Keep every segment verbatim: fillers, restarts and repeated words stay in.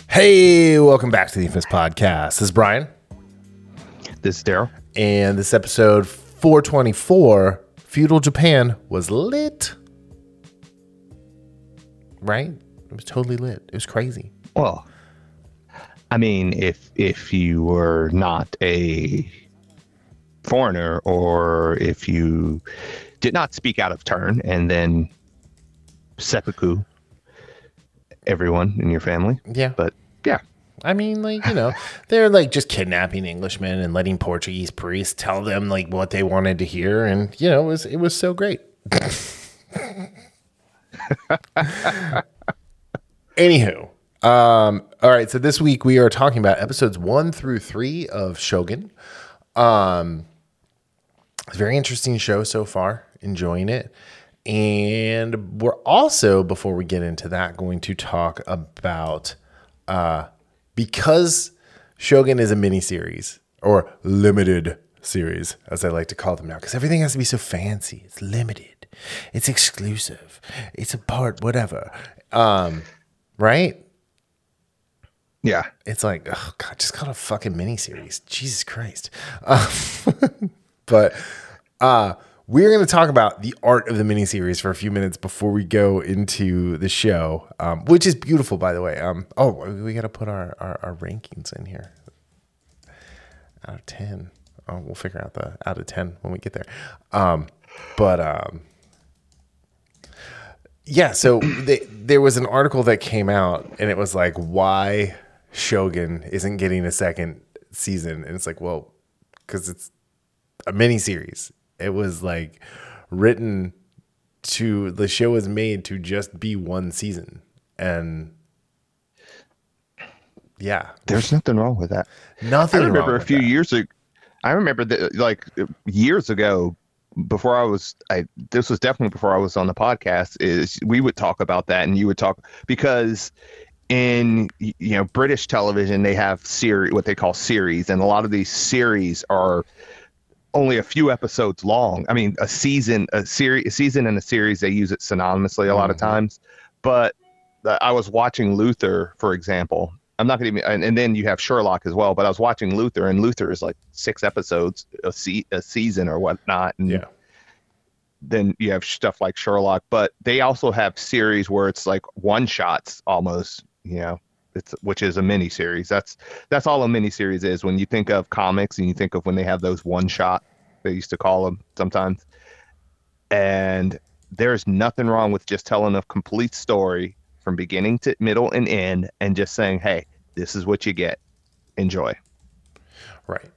Hey, welcome back to the Infamous Podcast. This is Brian. This is Daryl. And this episode four twenty-four, Feudal Japan was lit. Right? It was totally lit. It was crazy. Well, I mean, if if you were not a foreigner or if you did not speak out of turn and then seppuku everyone in your family. Yeah. But yeah. I mean, like, you know, they're like just kidnapping Englishmen and letting Portuguese priests tell them like what they wanted to hear. And, you know, it was, it was so great. Anywho. Um, all right. So this week we are talking about episodes one through three of Shogun. Um, it's a very interesting show so far. Enjoying it. And we're also, before we get into that, going to talk about, uh, because Shogun is a miniseries or limited series, as I like to call them now, because everything has to be so fancy. It's limited. It's exclusive. It's a part, whatever. Um, right? Yeah. It's like, oh God, just call it a fucking miniseries. Jesus Christ. Uh, but, uh, we're going to talk about the art of the miniseries for a few minutes before we go into the show, um, which is beautiful, by the way. Um, oh, we got to put our, our, our rankings in here. Out of ten. Oh, we'll figure out the out of ten when we get there. Um, but um, yeah, so they, there was an article that came out, and it was like, why Shogun isn't getting a second season. And it's like, well, because it's a miniseries. It was like written to, the show was made to just be one season. And yeah. There's nothing wrong with that. Nothing I remember wrong a with few that. years ago, I remember that like years ago, before I was, I, this was definitely before I was on the podcast, is we would talk about that and you would talk, because in, you know, British television, they have series, what they call series. And a lot of these series are only a few episodes long. I mean, a season, a series, a season and a series, they use it synonymously a lot of times. But uh, I was watching Luther, for example. I'm not going to even, and, and then you have Sherlock as well. But I was watching Luther, and Luther is like six episodes a, se- a season or whatnot. And Yeah. then you have stuff like Sherlock, but they also have series where it's like one shots almost, you know. It's, which is a mini series. That's that's all a mini series is. When you think of comics and you think of when they have those one shot, they used to call them sometimes. And there's nothing wrong with just telling a complete story from beginning to middle and end, and just saying, "Hey, this is what you get. Enjoy." Right.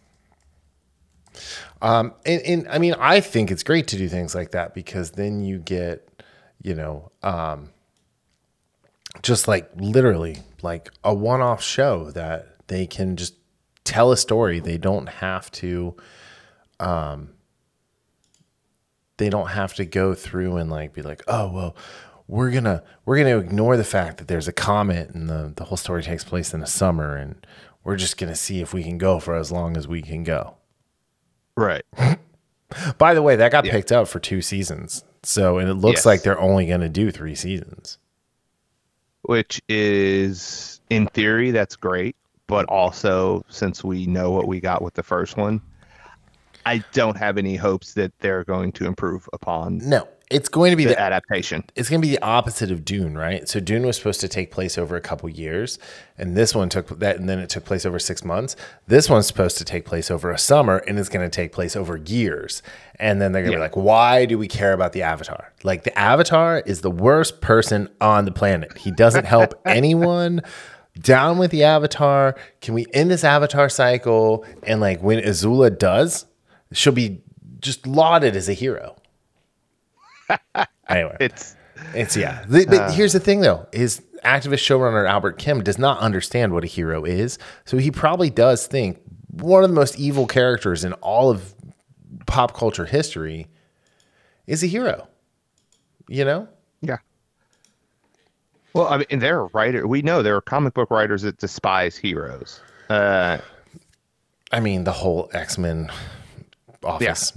Um, and, and I mean, I think it's great to do things like that, because then you get, you know, um, just like literally like a one-off show that they can just tell a story. They don't have to, um, they don't have to go through and like be like, oh, well, we're gonna we're gonna ignore the fact that there's a comet and the the whole story takes place in the summer, and we're just gonna see if we can go for as long as we can go. Right. By the way, that got Yeah. picked up for two seasons. So, and it looks Yes. like they're only going to do three seasons. Which is, in theory, that's great. But also, since we know what we got with the first one, I don't have any hopes that they're going to improve upon No, it's going to be the the, adaptation. it's going to be the opposite of Dune, right? So Dune was supposed to take place over a couple years, and this one took that, and then it took place over six months. This one's supposed to take place over a summer, and it's going to take place over years. And then they're going to Yeah. be like, why do we care about the Avatar? Like, the Avatar is the worst person on the planet. He doesn't help anyone. Down with the Avatar. Can we end this Avatar cycle? And like, when Azula does, she'll be just lauded as a hero. Anyway, It's it's yeah. The, but here's the thing, though: is activist showrunner Albert Kim does not understand what a hero is, so he probably does think one of the most evil characters in all of pop culture history is a hero. You know? yeah. Well, I mean, there are writer. We know there are comic book writers that despise heroes. Uh, I mean, the whole X-Men office.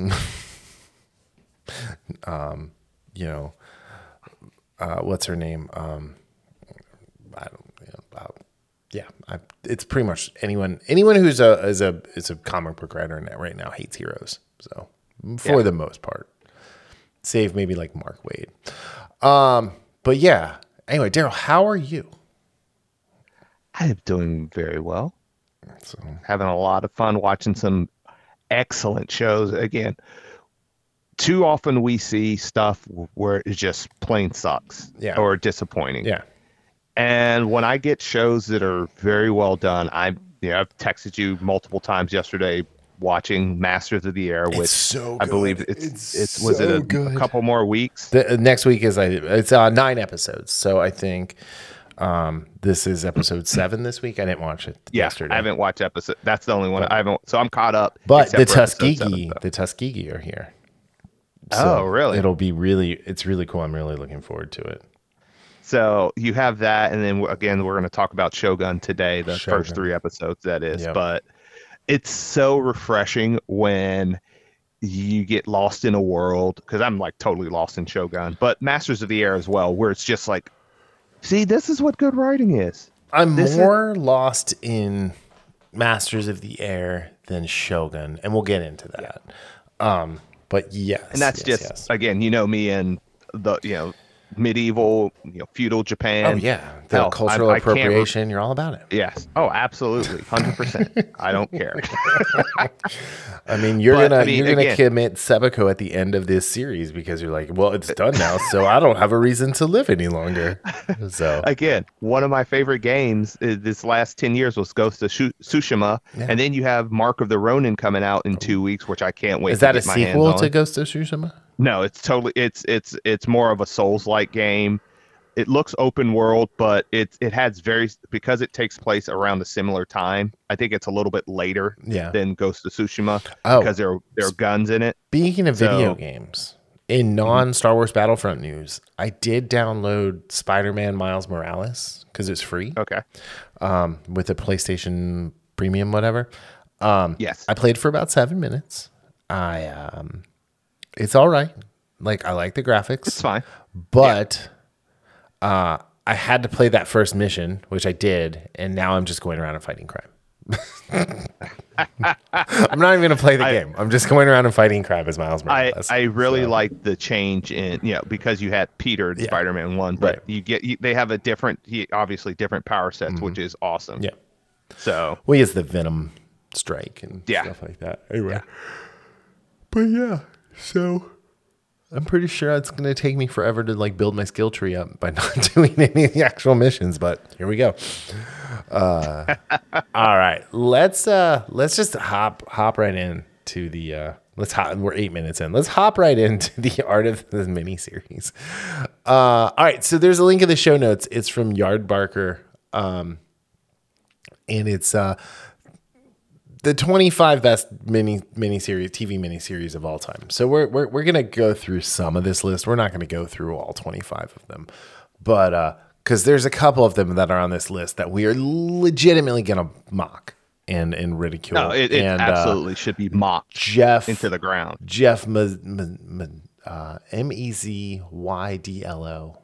um, you know, uh, what's her name? Um, I don't. You know, uh, Yeah, I, it's pretty much anyone anyone who's a is a is a comic book writer right now hates Heroes. So for yeah. the most part, save maybe like Mark Waid. Um, but yeah. Anyway, Daryl, how are you? I'm doing very well. So having a lot of fun watching some excellent shows. Again, too often we see stuff where it just plain sucks yeah. or disappointing. Yeah. And when I get shows that are very well done, I you know, I've texted you multiple times yesterday watching Masters of the Air, which so I believe it's it's, it's was so it a, a couple more weeks. The, uh, next week is I it's uh, nine episodes, so I think um, this is episode seven this week. I didn't watch it yeah, yesterday. I haven't watched episode. That's the only one but, I haven't. So I'm caught up. But the Tuskegee, seven, so. the Tuskegee are here. So oh, really? It'll be really. It's really cool. I'm really looking forward to it. So you have that, and then again, we're going to talk about Shogun today, the Shogun. first three episodes. That is, yep. But. It's so refreshing when you get lost in a world, because I'm like totally lost in Shogun, but Masters of the Air as well, where it's just like, see, this is what good writing is. I'm this more is... lost in Masters of the Air than Shogun, and we'll get into that. Yeah. Um, but yes, and that's yes, just yes. again, you know me and the you know medieval, you know, feudal Japan. Oh yeah, the Hell, cultural I, appropriation. I you're all about it. Yes. Oh, absolutely, hundred percent. I don't care. I mean, you're but, gonna I mean, you're gonna again, commit Sebeko at the end of this series because you're like, well, it's done now, so I don't have a reason to live any longer. So again, one of my favorite games is this last ten years was Ghost of Tsushima, yeah. and then you have Mark of the Ronin coming out in two weeks, which I can't wait. Is that to a get my sequel hands to on. Ghost of Tsushima? No, it's totally it's it's it's more of a Souls-like game. It looks open world, but it it has very because it takes place around a similar time. I think it's a little bit later yeah. than Ghost of Tsushima oh. because there there are guns in it. Speaking of so, video games, in non Star Wars Battlefront news, I did download Spider-Man Miles Morales because it's free. Okay. Um, with a PlayStation Premium, whatever. Um, yes. I played for about seven minutes. I um. It's all right. Like, I like the graphics. It's fine. But yeah. uh, I had to play that first mission, which I did, and now I'm just going around and fighting crime. I'm not even going to play the I, game. I'm just going around and fighting crime as Miles Morales. I, I really so. like the change in, you know, because you had Peter in yeah. Spider-Man one, but right. you get you, they have a different, he, obviously different power sets, mm-hmm. which is awesome. Yeah. So. Well, he has the Venom strike and yeah. stuff like that. Anyway. Yeah. But yeah. So I'm pretty sure it's going to take me forever to like build my skill tree up by not doing any of the actual missions, but here we go. Uh, all right, let's uh, let's just hop hop right in to the uh, let's hop. We're eight minutes in. Let's hop right into the art of the miniseries. Uh, all right, so there's a link in the show notes. It's from Yardbarker, um, and it's uh. the twenty-five best mini miniseries, T V miniseries of all time. So we're we're we're gonna go through some of this list. We're not gonna go through all twenty-five of them, but uh, because there's a couple of them that are on this list that we are legitimately gonna mock and and ridicule. No, it, it and, absolutely uh, should be mocked Jeff into the ground. Jeff M uh, M E Z Y D L O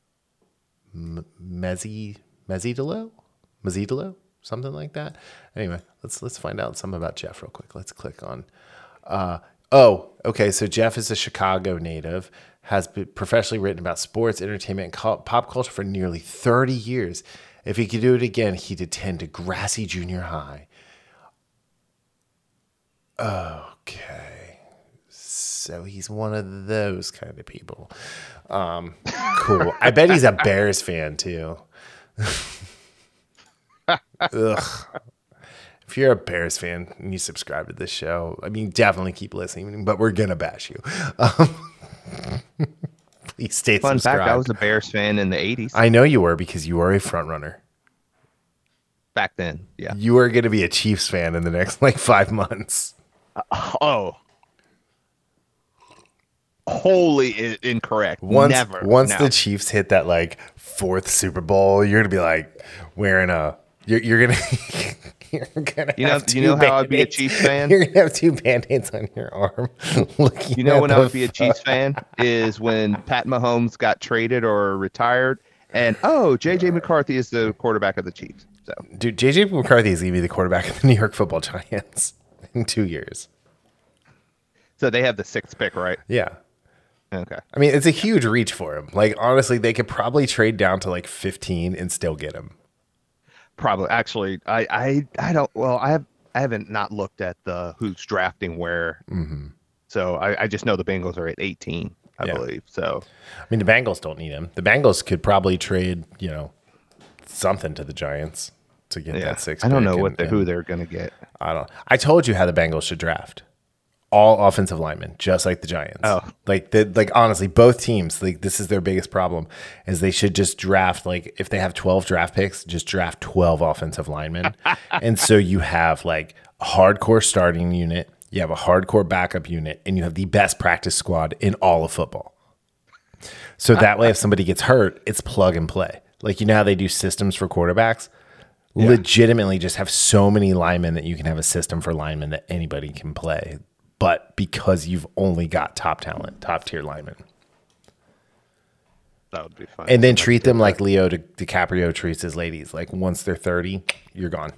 Mezzi Mezzidolo Mezzidolo. Something like that. Anyway, let's let's find out some about Jeff real quick. Let's click on. Uh, oh, okay. So Jeff is a Chicago native, has been professionally written about sports, entertainment, and co- pop culture for nearly thirty years. If he could do it again, he'd attend Degrassi Junior High. Okay. So he's one of those kind of people. Um, cool. I bet he's a Bears fan too. Ugh. If you're a Bears fan and you subscribe to this show, I mean, definitely keep listening, but we're going to bash you. Um, please stay Fun subscribed. fact, I was a Bears fan in the eighties. I know you were because you are a front runner. Back then, yeah. You are going to be a Chiefs fan in the next like five months. Uh, oh. Wholly I- incorrect. Once, Never. Once no. the Chiefs hit that like fourth Super Bowl, you're going to be like wearing a... You're, you're gonna, you're gonna. You know, you know how I'd be a Chiefs fan. You're gonna have two band-aids on your arm. You know when I would be a Chiefs fan is when Pat Mahomes got traded or retired, and oh, J J McCarthy is the quarterback of the Chiefs. So, dude, J J McCarthy is going to be the quarterback of the New York Football Giants in two years. so they have the sixth pick, right? Yeah. Okay. I mean, it's a huge reach for him. Like, honestly, they could probably trade down to like fifteen and still get him. Probably. Actually, I, I, I don't. Well, I have. I haven't not looked at the who's drafting where. Mm-hmm. So I, I just know the Bengals are at eighteen, I Yeah. believe. So I mean, the Bengals don't need him. The Bengals could probably trade, you know, something to the Giants to get yeah, that six. I don't pick know what and- the, who and they're gonna get. I don't. I told you how the Bengals should draft. All offensive linemen, just like the Giants. Oh. Like the like honestly, both teams, like this is their biggest problem, is they should just draft, like if they have twelve draft picks, just draft twelve offensive linemen. And so you have like a hardcore starting unit, you have a hardcore backup unit, and you have the best practice squad in all of football. So that way if somebody gets hurt, it's plug and play. Like you know how they do systems for quarterbacks? Yeah. Legitimately just have so many linemen that you can have a system for linemen that anybody can play. But because you've only got top talent, top tier linemen. That would be fun. And then treat them like Leo Di- DiCaprio treats his ladies. Like once they're thirty, you're gone.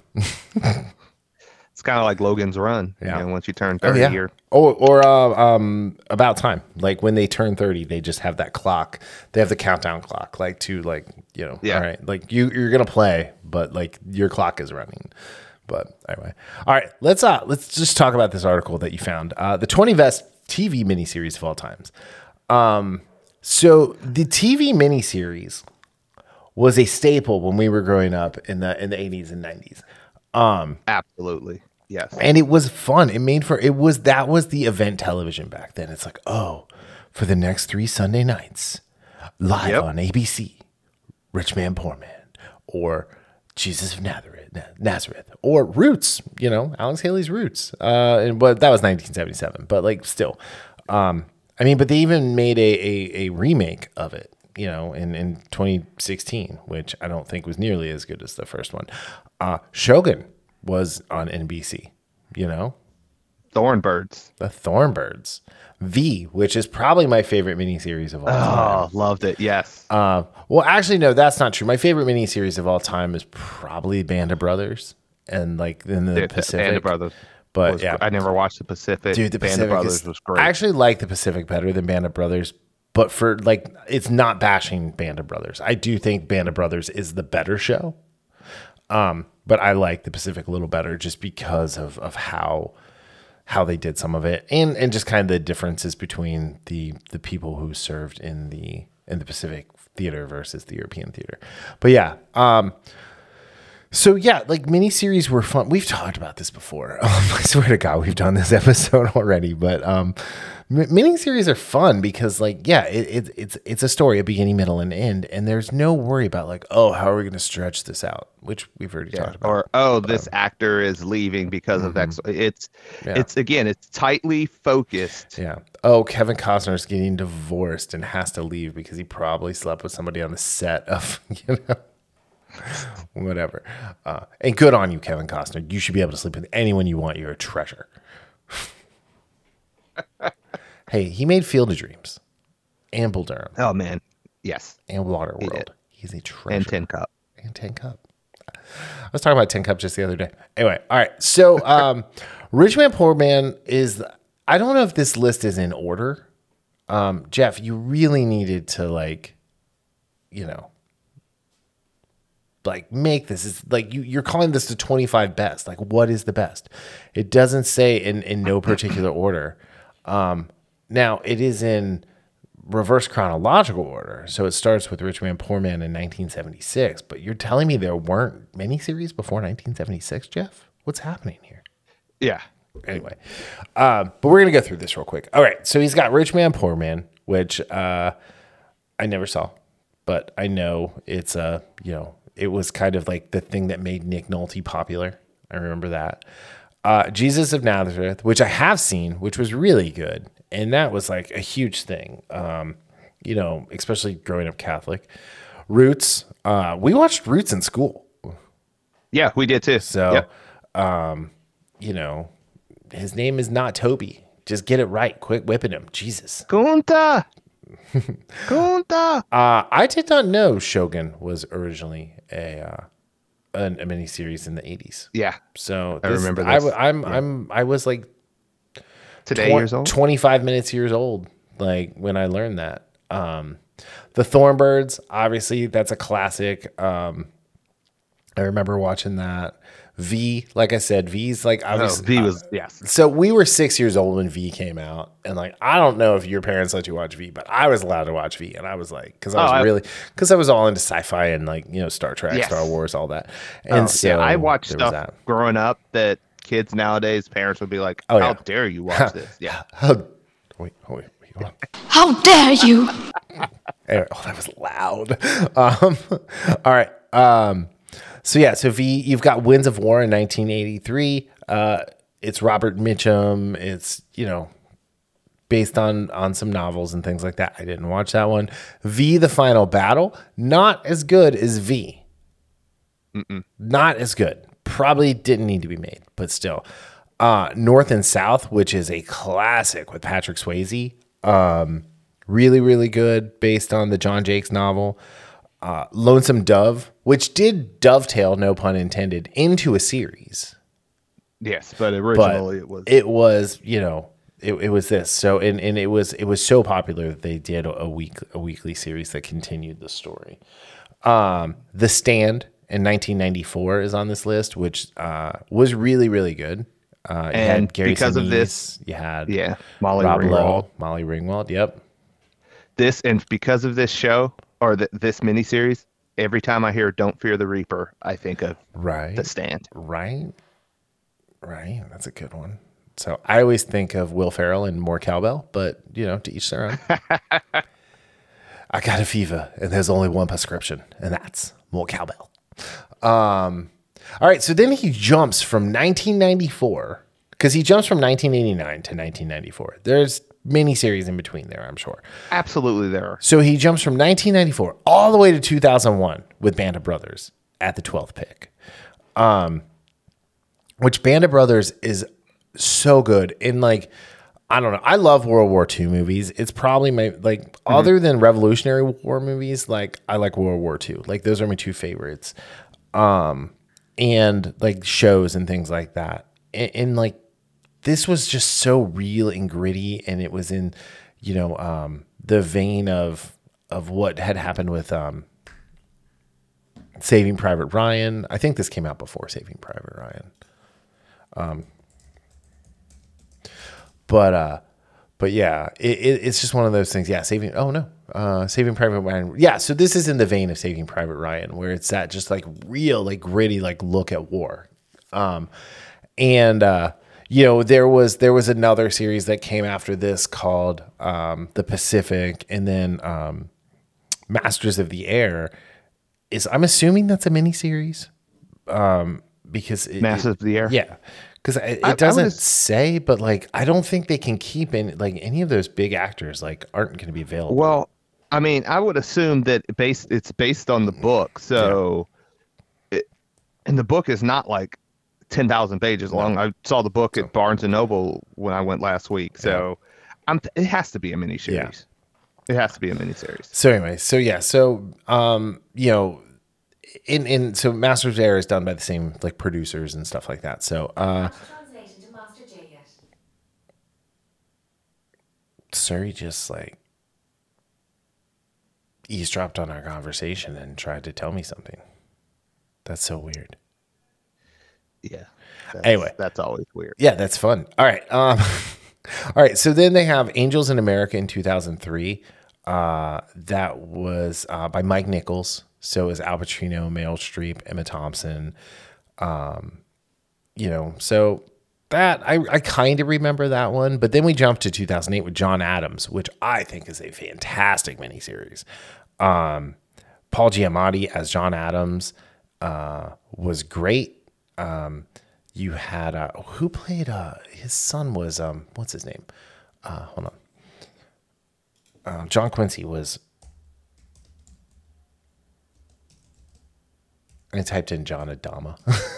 It's kind of like Logan's Run. Yeah. You know, once you turn Oh, thirty, yeah. you're Or, or uh, um, About Time. Like when they turn thirty, they just have that clock. They have the countdown clock, like to like, you know, Yeah. all right, like you, you're going to play, but like your clock is running. But anyway, all right, let's uh let's just talk about this article that you found. Uh, the twenty best T V miniseries of all times. Um, so the T V miniseries was a staple when we were growing up in the in the eighties and nineties. absolutely yes. And it was fun. It made for it was that was the event television back then. It's like, oh, for the next three Sunday nights, live Yep. on A B C, Rich Man Poor Man, or Jesus of Nazareth, Nazareth, or Roots. You know, Alex Haley's Roots. Uh, and but that was nineteen seventy-seven. But like, still, um, I mean, but they even made a a, a remake of it. You know, in, in twenty sixteen, which I don't think was nearly as good as the first one. Uh, Shogun was on N B C, you know, Thornbirds. the Thornbirds. V, which is probably my favorite miniseries of all time. Oh, loved it. Yes. Uh, well, actually, no, that's not true. My favorite miniseries of all time is probably Band of Brothers and like in the Dude, Pacific. Band of Brothers. But was yeah, gr- I never watched the Pacific. dude, the Band Pacific of Brothers is, was great. I actually like the Pacific better than Band of Brothers, but for like, it's not bashing Band of Brothers. I do think Band of Brothers is the better show. Um, but I like the Pacific a little better just because of of how how they did some of it and and just kind of the differences between the the people who served in the in the Pacific theater versus the European theater. But yeah, um, so yeah, like miniseries were fun. We've talked about this before. Um, I swear to God, we've done this episode already. But um, m- miniseries are fun because, like, yeah, it, it, it's it's a story, a beginning, middle, and end, and there's no worry about like, oh, how are we going to stretch this out? Which we've already Yeah. talked about. Or oh, this actor is leaving because of X. It's Yeah. it's again, it's tightly focused. Yeah. Oh, Kevin Costner's getting divorced and has to leave because he probably slept with somebody on the set of, you know, whatever. Uh, and good on you, Kevin Costner. You should be able to sleep with anyone you want. You're a treasure. Hey, he made Field of Dreams and Bull Durham Oh man, yes, and Waterworld. did. He's a treasure. and Tin Cup. And Tin Cup. I was talking about Tin Cup just the other day. Anyway, all right. So, um, Rich Man Poor Man is. I don't know if this list is in order. Um, Jeff, you really needed to like, you know, like make this is like you. You're calling this the twenty-five best. Like, what is the best? It doesn't say in in no particular order. Um, now it is in reverse chronological order. So it starts with Rich Man Poor Man in nineteen seventy-six, but you're telling me there weren't miniseries before nineteen seventy-six, Jeff? What's happening here? Yeah, Anyway, um, but we're going to go through this real quick. All right. So he's got Rich Man Poor Man, which uh, I never saw, but I know it's a, you know, it was kind of like the thing that made Nick Nolte popular. I remember that. Uh, Jesus of Nazareth, which I have seen, which was really good. And that was like a huge thing, um, you know, especially growing up Catholic. Roots, uh, we watched Roots in school. yeah, we did too. So, Yep. um, you know, his name is not Toby. Just get it right. Quit whipping him. Jesus. Kunta, Kunta. Uh, I did not know Shogun was originally a uh, a, a miniseries in the eighties. Yeah. So I this, remember I, this. w- I'm Yeah. I'm I was like Today twen- years old. twenty-five minutes years old, like when I learned that. Um, the Thornbirds, obviously, that's a classic. Um, I remember watching that. V, like I said, V's like Oh, obviously. V was yes. So we were six years old when V came out, and like I don't know if your parents let you watch V, but I was allowed to watch V, and I was like, because I was Oh, I- really, because I was all into sci-fi and like you know Star Trek, Yes. Star Wars, all that. And Oh, so yeah, I watched there was stuff that. growing up that kids nowadays parents would be like, Oh, "How yeah. dare you watch this?" Yeah. How, wait, oh, wait, wait, hold on. How dare you! Anyway, oh, that was loud. Um, all right. Um, so yeah, so V, you've got Winds of War in nineteen eighty-three. Uh, it's Robert Mitchum. It's you know based on on some novels and things like that. I didn't watch that one. V, The Final Battle, not as good as V. Mm-mm. Not as good. Probably didn't need to be made, but still. Uh, North and South, which is a classic with Patrick Swayze. Um, really, really good, based on the John Jakes novel. Uh, Lonesome Dove, which did dovetail, no pun intended, into a series. Yes, but But originally it was. it was, you know, it, it was this. So and, and it was it was so popular that they did a week a weekly series that continued the story. Um, The Stand in nineteen ninety-four is on this list, which uh, was really, really good. Uh, you And had Gary because of Sinise, this- you had yeah, Molly Rob Ringwald. Lowe, Molly Ringwald. Yep. This and because of this show or th- this miniseries, every time I hear "Don't Fear the Reaper," I think of Right. The Stand. Right. Right. That's a good one. So I always think of Will Ferrell and more cowbell, but you know, to each their own. I got a fever, and there's only one prescription, and that's more cowbell. Um, all right. So then he jumps from nineteen ninety-four because he jumps from nineteen eighty-nine to nineteen ninety-four. There's many series in between there, I'm sure. Absolutely, there are. So he jumps from nineteen ninety-four all the way to two thousand one with Band of Brothers at the twelfth pick. Um, which Band of Brothers is so good. And like, I don't know. I love World War Two movies. It's probably my, like, other than Revolutionary War movies, like, I like World War Two. Like, those are my two favorites. Um, and like shows and things like that. And, and like, this was just so real and gritty. And it was in, you know, um, the vein of, of what had happened with, um, Saving Private Ryan. I think this came out before Saving Private Ryan. Um, but, uh, but yeah, it, it, it's just one of those things. Yeah. Saving, oh no, uh, Saving Private Ryan. Yeah. So this is in the vein of Saving Private Ryan, where it's that just like real, like gritty, like look at war. Um, and, uh, you know, there was, there was another series that came after this called, um, The Pacific, and then, um, Masters of the Air is, I'm assuming that's a miniseries. Um, because it, Masters of the Air. yeah, because it, I- I it doesn't would- say, but like I don't think they can keep in like any of those big actors like aren't going to be available. Well, I mean, I would assume that based it's based on the book, so it, and the book is not like ten thousand pages long. I saw the book at Barnes and Noble when I went last week, so I'm it has to be a miniseries. Yeah. It has to be a miniseries. So anyway, so yeah, so um, you know, in in so Masters of the Air is done by the same like producers and stuff like that. So uh, Translation to Master J yet. Surrey just like eavesdropped on our conversation and tried to tell me something. That's so weird. Yeah. That's, Anyway. that's always weird. Yeah, that's fun. All right. Um, all right. So then they have Angels in America in two thousand three. Uh, that was uh, by Mike Nichols. So it was Al Pacino, Meryl Streep, Emma Thompson. Um, you know, so that I, I kind of remember that one. But then we jumped to two thousand eight with John Adams, which I think is a fantastic miniseries. Um, Paul Giamatti as John Adams uh, was great. Um, you had uh, who played uh, his son was um, what's his name? Uh, hold on. Uh, John Quincy was. I typed in John Adama.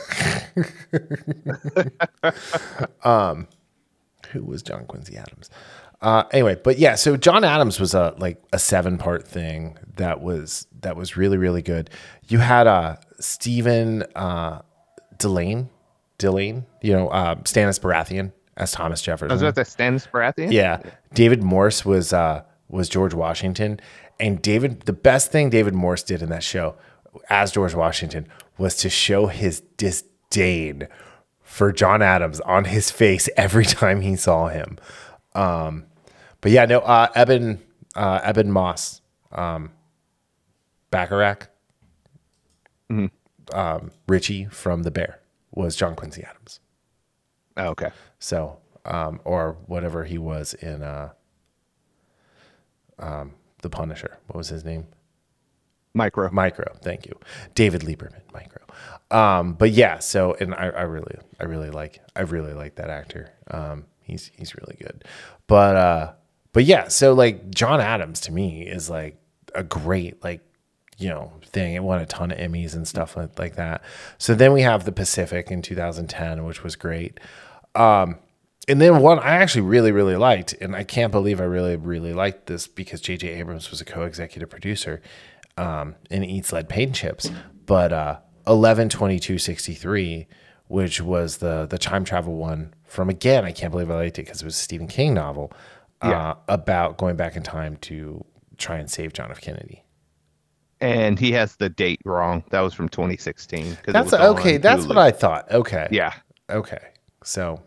um, who was John Quincy Adams? Uh, anyway, but yeah, so John Adams was a like a seven part thing that was that was really really good. You had uh, Stephen uh, Delane, Delane, you know, uh, Stannis Baratheon as Thomas Jefferson. I was about to Stannis Baratheon. Yeah. David Morse was uh, was George Washington. And David, the best thing David Morse did in that show as George Washington was to show his disdain for John Adams on his face every time he saw him. Um, but yeah, no, uh, Eben, uh, Eben Moss, um, Bacharach, mm-hmm. um, Richie from The Bear was John Quincy Adams. Oh, okay. So, um, or whatever he was in uh, um, The Punisher. What was his name? Micro. Micro. Thank you, David Lieberman. Micro. Um, but yeah. So, and I, I really, I really like, I really like that actor. Um, he's he's really good. But uh, but yeah. So like John Adams to me is like a great like you know thing. It won a ton of Emmys and stuff like, like that. So then we have The Pacific in two thousand ten, which was great. Um, and then one I actually really, really liked, and I can't believe I really, really liked this because J J Abrams was a co-executive producer, um, and Eats Lead Paint Chips. But uh, eleven twenty-two sixty-three, which was the the time travel one from, again, I can't believe I liked it because it was a Stephen King novel uh, yeah. about going back in time to try and save John F. Kennedy. And he has the date wrong. That was from twenty sixteen. That's okay. That's Hulu. What I thought. Okay. Yeah. Okay. So,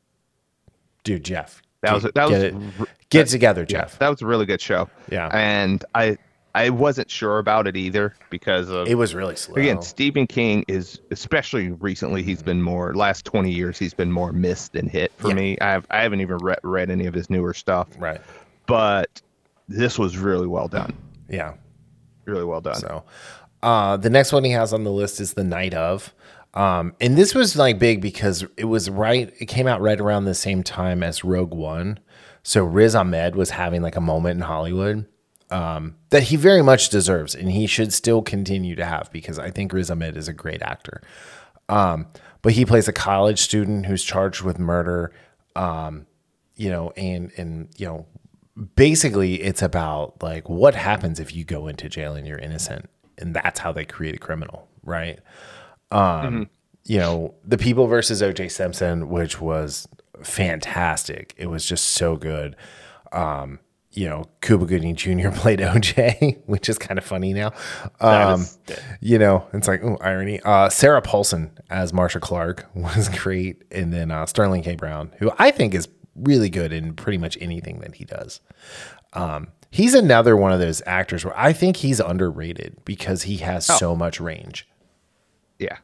dude, Jeff, that was get, that was get, it, get it together, yeah, Jeff. That was a really good show. Yeah. And I I wasn't sure about it either because of it was really slow. Again, Stephen King is, especially recently, he's been more last twenty years. He's been more missed than hit for yeah. me. I have I haven't even read read any of his newer stuff. Right. But this was really well done. Yeah. Really well done. So, uh, the next one he has on the list is The Night Of. Um, and this was like big because it was right, it came out right around the same time as Rogue One. So Riz Ahmed was having like a moment in Hollywood um, that he very much deserves, and he should still continue to have because I think Riz Ahmed is a great actor. Um, but he plays a college student who's charged with murder, um, you know, and, and, you know, basically it's about like what happens if you go into jail and you're innocent, and that's how they create a criminal, right? Um, mm-hmm. You know, The People versus O J Simpson, which was fantastic. It was just so good. Um, you know, Cuba Gooding Junior played O J, which is kind of funny now. Um, is, you know, it's like, ooh, irony. Uh, Sarah Paulson as Marsha Clark was great. And then uh, Sterling K. Brown, who I think is really good in pretty much anything that he does. Um, he's another one of those actors where I think he's underrated because he has oh. so much range. Yeah.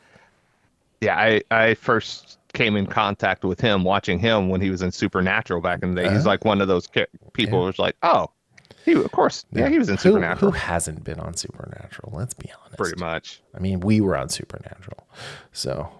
Yeah, I, I first came in contact with him, watching him when he was in Supernatural back in the day. Uh, He's like one of those people yeah. who's like, oh, he of course, yeah, yeah he was in who, Supernatural. Who hasn't been on Supernatural? Let's be honest. Pretty much. I mean, we were on Supernatural, so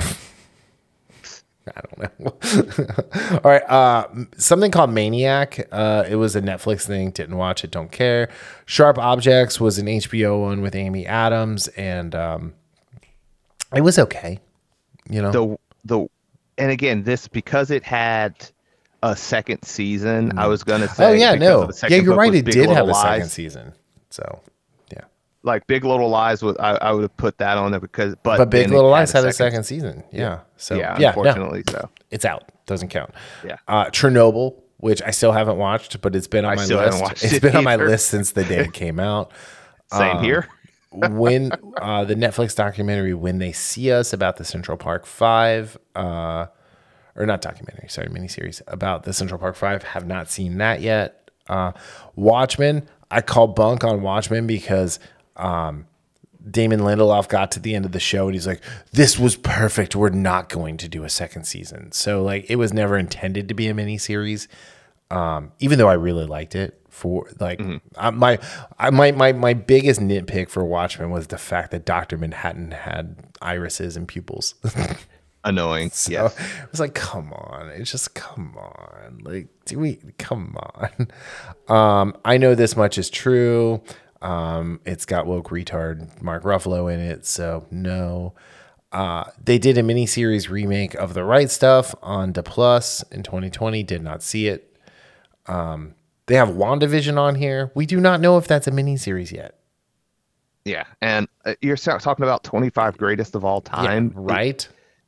I don't know. All right, uh, something called Maniac. Uh, it was a Netflix thing. Didn't watch it. Don't care. Sharp Objects was an H B O one with Amy Adams, and um, it was okay. You know, the the and again, this because it had a second season. Mm. I was gonna say, oh yeah, no, yeah, you're right. It Big did have Little a Lies. second season. So yeah, like Big Little Lies was. I, I would have put that on there because, but but Big Little Lies had a second, second season. Yeah, so yeah, yeah unfortunately, no, so it's out. Doesn't count. Yeah, uh, Chernobyl, which I still haven't watched, but it's been on I my still list. Haven't watched it's it been either. on my list since the day it came out. Same um, here. when uh, the Netflix documentary When They See Us about the Central Park Five, uh, or not documentary, sorry, miniseries about the Central Park Five. Have not seen that yet. Uh, Watchmen, I call bunk on Watchmen because um, Damon Lindelof got to the end of the show and he's like, "This was perfect. We're not going to do a second season." So like, it was never intended to be a miniseries, um, even though I really liked it. For like mm-hmm. I, my I, my my my biggest nitpick for Watchmen was the fact that Doctor Manhattan had irises and pupils. Annoying. So yes. It was like, come on. It's just come on. Like, do we come on? Um, I Know This Much Is True. Um, it's got woke retard Mark Ruffalo in it, so no. Uh, they did a miniseries remake of The Right Stuff on D Plus in twenty twenty. Did not see it. Um They have WandaVision on here. We do not know if that's a miniseries yet. Yeah, and uh, you're sa- talking about twenty-five greatest of all time. Yeah, right.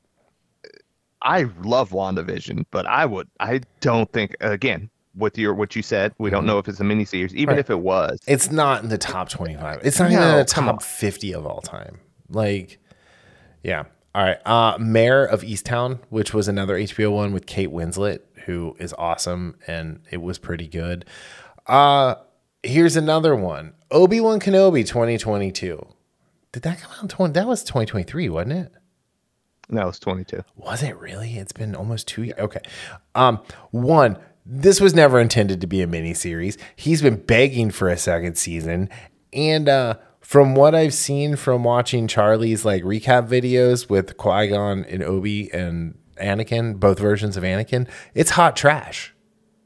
I love WandaVision, but I would, I don't think, again, with your what you said, we don't know if it's a miniseries. Even Right. if it was, It's not in the top twenty-five. It's not even No, in the come top on. fifty of all time. Like, yeah. All right. Uh, Mayor of Easttown, which was another H B O one with Kate Winslet, who is awesome, and it was pretty good. Uh, here's another one. Obi-Wan Kenobi twenty twenty-two. Did that come out in twenty? That was twenty twenty-three, wasn't it? no, it's twenty-two. Was it really? It's been almost two years. Okay. Um, one, this was never intended to be a miniseries. He's been begging for a second season. And uh, from what I've seen from watching Charlie's like recap videos with Qui-Gon and Obi and Anakin, both versions of Anakin, it's hot trash.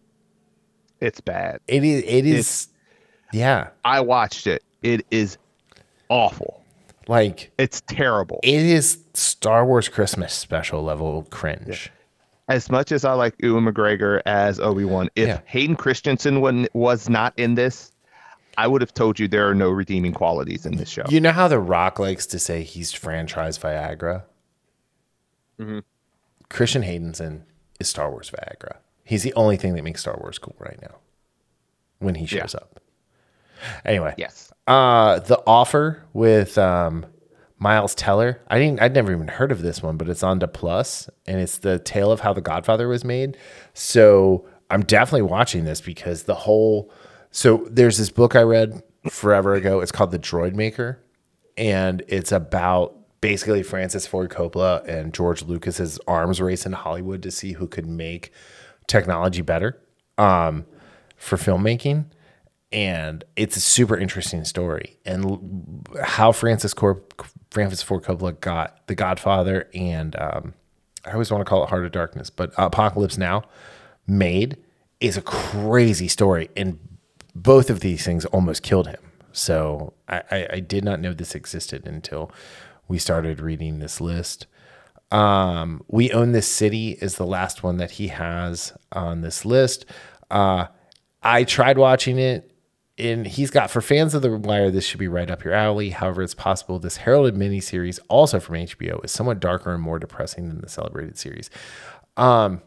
It's bad. It is, it is, yeah. I watched it. It is awful. Like, It's terrible. it is Star Wars Christmas special level cringe. As much as I like Ewan McGregor as Obi-Wan, if Yeah. Hayden Christensen wa- was not in this, I would have told you there are no redeeming qualities in this show. You know how The Rock likes to say he's franchise Viagra? Mhm. Christian Haydenson is Star Wars Viagra. He's the only thing that makes Star Wars cool right now when he shows Yeah. up. Anyway, Yes. uh, The Offer with um, Miles Teller. I didn't. I'd never even heard of this one, but it's on to Plus, and it's the tale of how The Godfather was made. So I'm definitely watching this because the whole. So there's this book I read forever ago. It's called The Droid Maker, and it's about basically Francis Ford Coppola and George Lucas's arms race in Hollywood to see who could make technology better um, for filmmaking. And it's a super interesting story, and l- how Francis Cor- Francis Ford Coppola got The Godfather and um, I always want to call it Heart of Darkness, but Apocalypse Now made is a crazy story, and both of these things almost killed him. So I, I, I did not know this existed until we started reading this list. Um, We Own This City is the last one that he has on this list. Uh, I tried watching it, and he's got, for fans of The Wire, this should be right up your alley. However, it's possible this heralded miniseries, also from H B O, is somewhat darker and more depressing than the celebrated series. Um,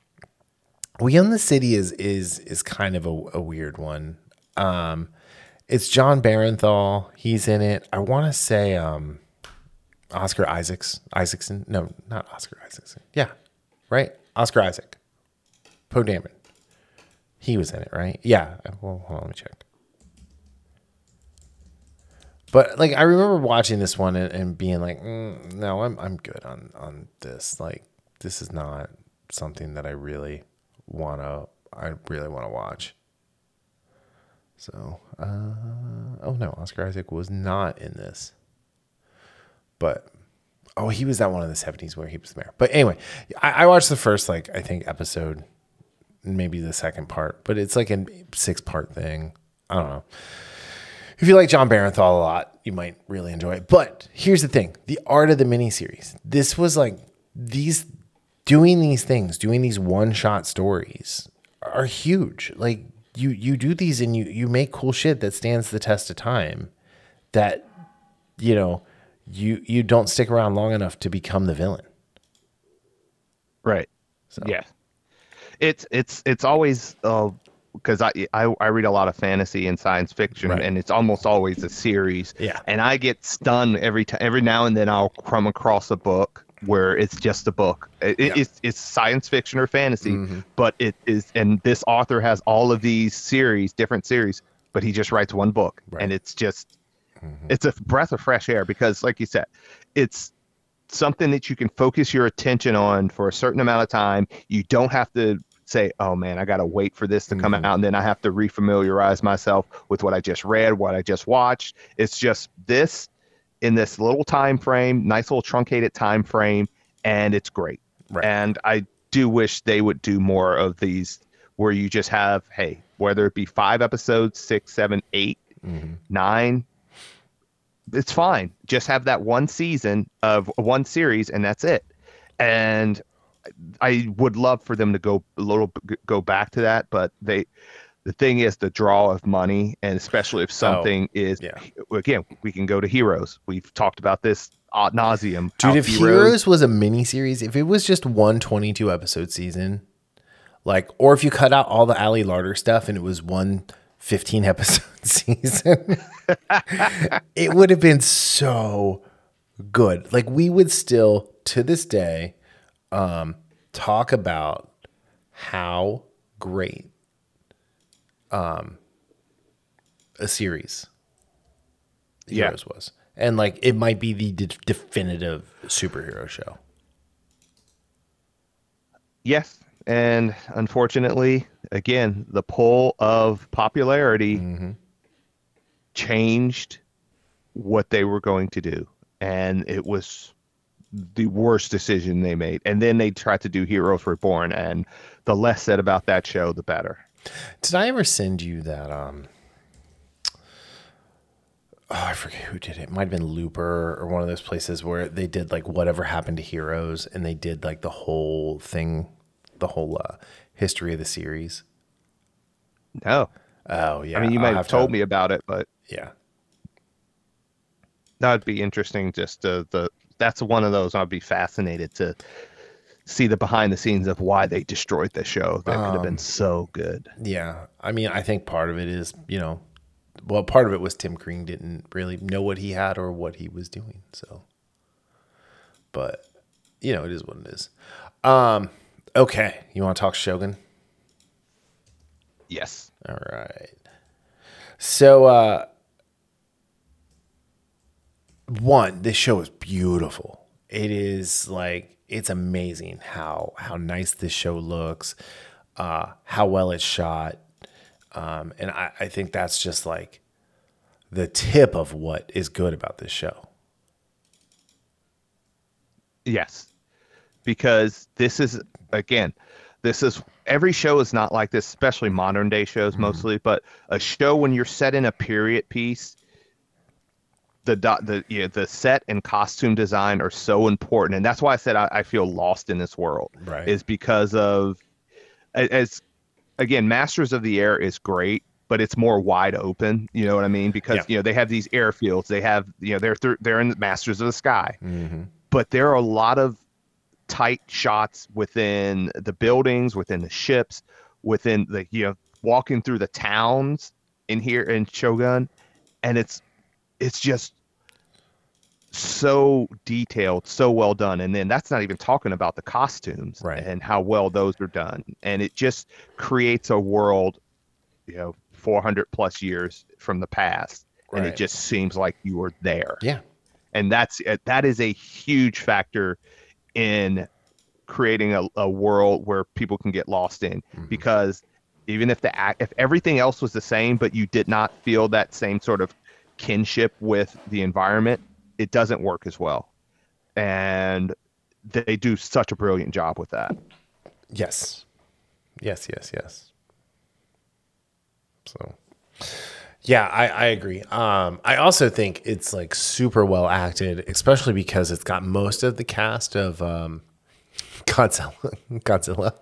We Own the City is is is kind of a, a weird one. Um, it's John Barenthal. He's in it. I want to say um, Oscar Isaacs. Isaacson. No, not Oscar Isaacson. Yeah, right. Oscar Isaac. Poe Dameron. He was in it, right? Yeah. Well, hold on, let me check. But like, I remember watching this one and, and being like, mm, "No, I'm I'm good on on this. Like, this is not something that I really wanna. I really want to watch." So, uh, oh no, Oscar Isaac was not in this. But oh, he was that one in the seventies where he was there. But anyway, I, I watched the first like I think episode, maybe the second part, but it's like a six part thing. I don't know. If you like John Barenthal a lot, you might really enjoy it. But here's the thing: the art of the miniseries. This was like these doing these things, doing these one shot stories are huge. Like you, you do these and you you make cool shit that stands the test of time. That you know you you don't stick around long enough to become the villain. Right. So. Yeah. It's it's it's always uh because I, I I read a lot of fantasy and science fiction, Right. and it's almost always a series. Yeah. And I get stunned every time. Every now and then I'll come across a book where it's just a book. It, Yeah. It's it's science fiction or fantasy, Mm-hmm. but it is. And this author has all of these series, different series, but he just writes one book, Right. and it's just it's a breath of fresh air because, like you said, it's something that you can focus your attention on for a certain amount of time. You don't have to say, oh man, I got to wait for this to come Mhm. out. And then I have to refamiliarize myself with what I just read, what I just watched. It's just this in this little time frame, nice little truncated time frame. And it's great. Right. And I do wish they would do more of these where you just have, hey, whether it be five episodes, six, seven, eight, Mhm. nine, it's fine. Just have that one season of one series, and that's it. And I would love for them to go a little go back to that, but they The thing is the draw of money, and especially if something is, yeah. again, we can go to Heroes. We've talked about this ad nauseum. Dude, how if Heroes was a miniseries, if it was just one twenty-two episode season, like, or if you cut out all the Ali Larter stuff and it was one fifteen episode season, it would have been so good. Like, we would still, to this day, um, talk about how great um, a series Yeah. Heroes was. And, like, it might be the de- definitive superhero show. Yes. And unfortunately, again, the pull of popularity Mm-hmm. changed what they were going to do. And it was the worst decision they made. And then they tried to do Heroes Reborn. And the less said about that show, the better. Did I ever send you that? Um, oh, I forget who did it. It might have been Looper or one of those places where they did like whatever happened to Heroes, and they did like the whole thing, the whole uh, history of the series. No. Oh yeah, I mean, you I'll might have have told to- me about it, but Yeah, that'd be interesting. Just to, the that's one of those I'd be fascinated to see the behind the scenes of why they destroyed the show. That could have been so good. yeah. I mean, I think part of it is, you know, well, part of it was Tim Green didn't really know what he had or what he was doing. So, but you know, it is what it is. Um, okay, you want to talk Shogun? Yes. All right. So, uh, one, this show is beautiful. It is like, it's amazing how, how nice this show looks, uh, how well it's shot. Um, and I, I think that's just like the tip of what is good about this show. Yes. Because this is, again, this is, every show is not like this, especially modern day shows mostly, but a show when you're set in a period piece, the dot the yeah, the set and costume design are so important, and that's why I said I, I feel lost in this world. Right. Is because of a- as again, Masters of the Air is great, but it's more wide open. You know what I mean? Because Yeah. you know they have these airfields, they have you know they're they're, they're in the Masters of the Sky, Mm-hmm. but there are a lot of tight shots within the buildings, within the ships, within the you know walking through the towns in here in Shogun, and it's it's just so detailed, so well done. And then that's not even talking about the costumes Right. and how well those are done. And it just creates a world, you know, four hundred plus years from the past. And Right. it just seems like you were there. Yeah. And that's that is a huge factor in creating a, a world where people can get lost in, Mm-hmm. because even if the act if everything else was the same but you did not feel that same sort of kinship with the environment, it doesn't work as well. And they do such a brilliant job with that. Yes. Yes, yes, yes. So, yeah, I, I agree. Um, I also think it's like super well acted, especially because it's got most of the cast of um, Godzilla. Godzilla.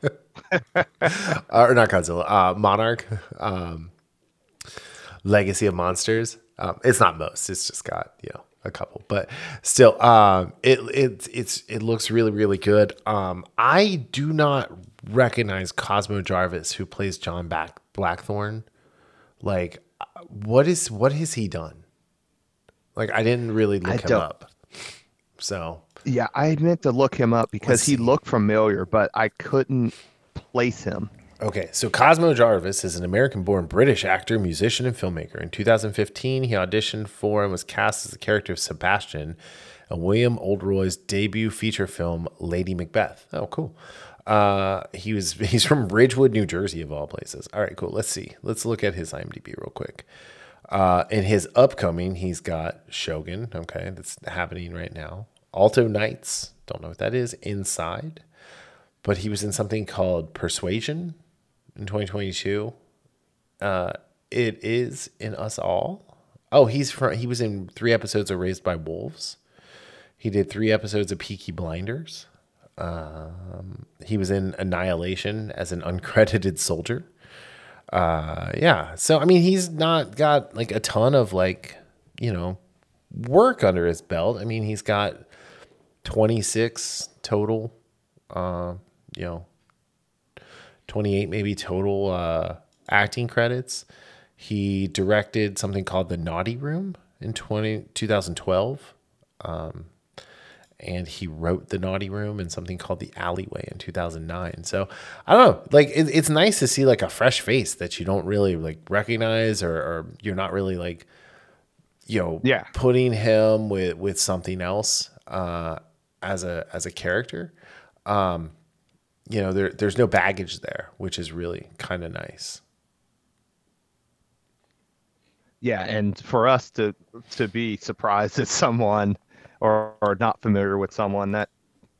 or not Godzilla, uh, Monarch. Um, Legacy of Monsters. Um, it's not most. It's just got, you know, a couple, but still, um, it it it's it looks really really good. Um, I do not recognize Cosmo Jarvis, who plays John Back Blackthorne. Like, what is what has he done? Like, I didn't really look I him don't- up. So Yeah, I meant to look him up because Let's he see. looked familiar, but I couldn't place him. okay, so Cosmo Jarvis is an American-born British actor, musician, and filmmaker. In two thousand fifteen, he auditioned for and was cast as the character of Sebastian in William Oldroyd's debut feature film, Lady Macbeth. Oh, cool. Uh, he was he's from Ridgewood, New Jersey, of all places. All right, cool. Let's see. Let's look at his IMDb real quick. Uh, in his upcoming, he's got Shogun. Okay, that's happening right now. Alto Knights. Don't know what that is. Inside. But he was in something called Persuasion in twenty twenty-two. Uh, it is in Us All. Oh, he's from. He was in three episodes of Raised by Wolves. He did three episodes of Peaky Blinders. Um, he was in Annihilation as an uncredited soldier. Uh, yeah. So I mean, he's not got like a ton of like you know work under his belt. I mean, he's got twenty-six total. Uh, you know, twenty-eight maybe total uh, acting credits. He directed something called The Naughty Room in twenty, twenty twelve. Um, and he wrote The Naughty Room and something called The Alleyway in two thousand nine. So I don't know, like it, it's nice to see like a fresh face that you don't really like recognize, or, or you're not really like, you know, Yeah. putting him with, with something else uh, as a, as a character. Um, you know, there, there's no baggage there, which is really kind of nice. Yeah, and for us to to be surprised at someone or, or not familiar with someone, that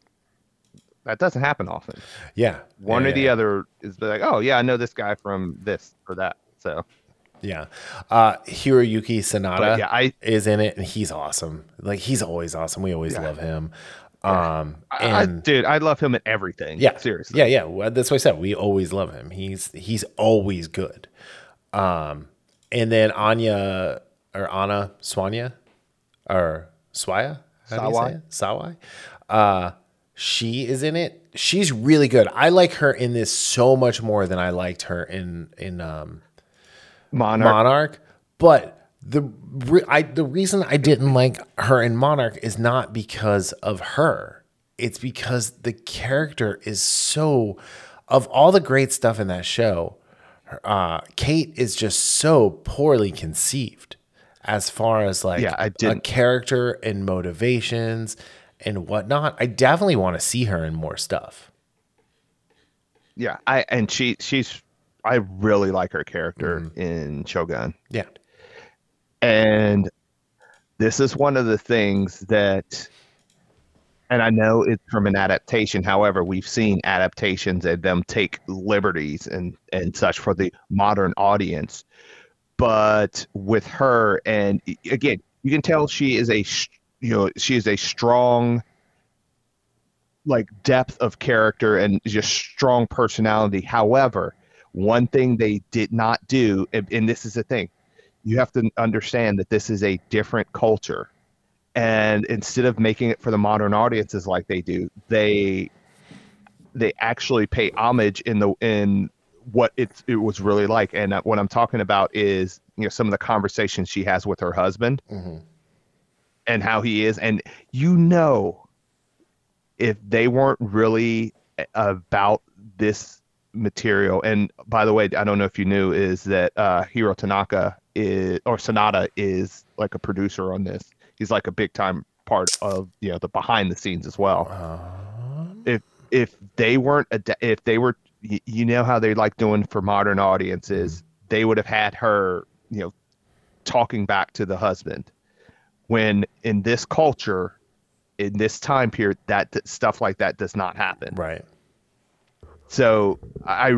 that doesn't happen often. Yeah. One yeah, or the yeah. other is like, oh yeah, I know this guy from this or that. So Yeah. Uh, Hiroyuki Sanada But yeah, I- is in it, and he's awesome. Like, he's always awesome. We always Yeah. love him. Um, I, I, and dude, I love him in everything. yeah, seriously. Yeah, yeah. Well, that's what I said. We always love him. He's he's always good. Um, and then Anya or Anna Swanya or Swaya, how do you say Sawai. it? Sawai. Uh, she is in it. She's really good. I like her in this so much more than I liked her in in um, Monarch. Monarch. But the re- I the reason I didn't like her in Monarch is not because of her. It's because the character is so, of all the great stuff in that show, uh, Kate is just so poorly conceived as far as like Yeah, I a didn't- character and motivations and whatnot. I definitely want to see her in more stuff. Yeah, I and she she's I really like her character Mm-hmm. in Shogun. Yeah. And this is one of the things that, and I know it's from an adaptation. However, we've seen adaptations and them take liberties and, and such for the modern audience. But with her, and again, you can tell she is a, sh- you know, she is a strong, like depth of character and just strong personality. However, one thing they did not do, and, and this is the thing, you have to understand that this is a different culture. And instead of making it for the modern audiences like they do, they they actually pay homage in the in what it it was really like. And what I'm talking about is, you know, some of the conversations she has with her husband and how he is. And you know, if they weren't really about this material, and by the way, I don't know if you knew, is that uh, Hiro Tanaka is, or Sonata is like a producer on this. He's like a big time part of, you know, the behind the scenes as well. If if they weren't ad- if they were, y- you know how they like doing for modern audiences, they would have had her, you know, talking back to the husband. When in this culture, in this time period, that that stuff like that does not happen. Right. So I,